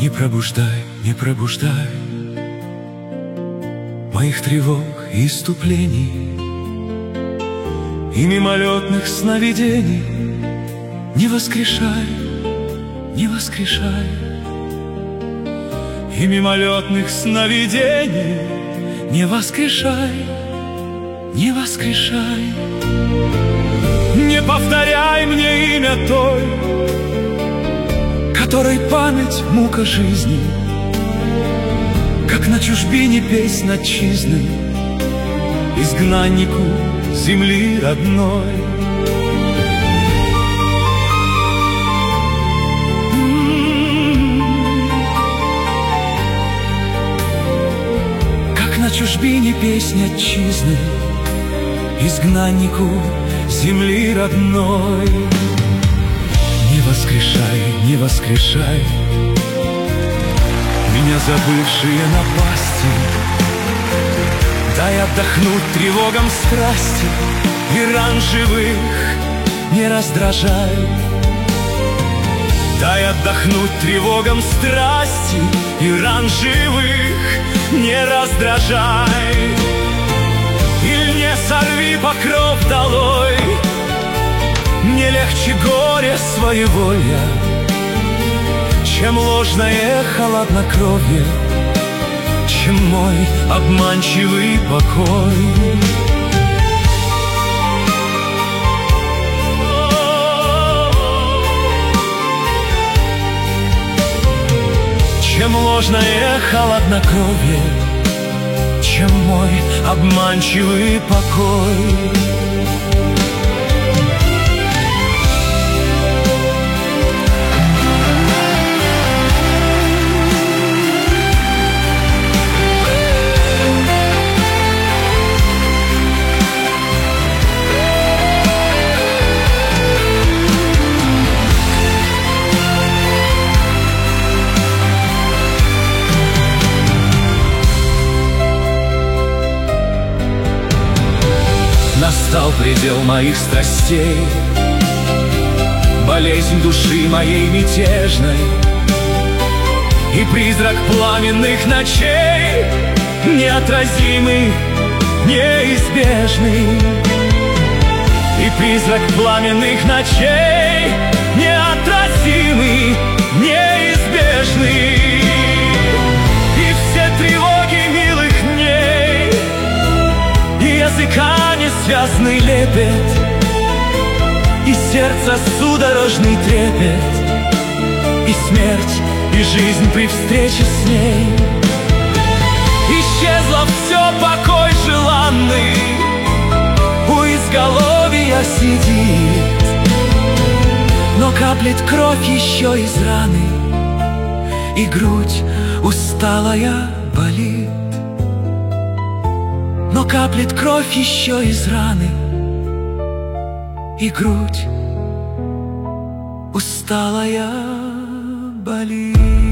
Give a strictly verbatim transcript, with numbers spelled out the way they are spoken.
Не пробуждай, не пробуждай моих тревог и иступлений и мимолетных сновидений. Не воскрешай, не воскрешай и мимолетных сновидений. Не воскрешай, не воскрешай. Не повторяй мне имя той, которой память мука жизни, как на чужбине песнь отчизны, изгнаннику земли родной. Как на чужбине песнь отчизны, изгнаннику земли родной. Не воскрешай, не воскрешай меня забывшие напасти. Дай отдохнуть тревогам страсти, и ран живых не раздражай. Дай отдохнуть тревогам страсти, и ран живых не раздражай. Иль не сорви покров долой, мне легче горе своеволья, чем ложное холоднокровие, чем мой обманчивый покой. Чем ложное холоднокровие, чем мой обманчивый покой. Настал предел моих страстей, болезнь души моей мятежной, и призрак пламенных ночей, неотразимый, неизбежный. И призрак пламенных ночей, неотразимый, неизбежный. И все тревоги милых дней, и языками связный лепет, и сердце судорожный трепет, и смерть, и жизнь при встрече с ней. Исчезло все, покой желанный у изголовья сидит, но каплет кровь еще из раны, и грудь усталая болит. Но каплет кровь еще из раны, и грудь усталая болит.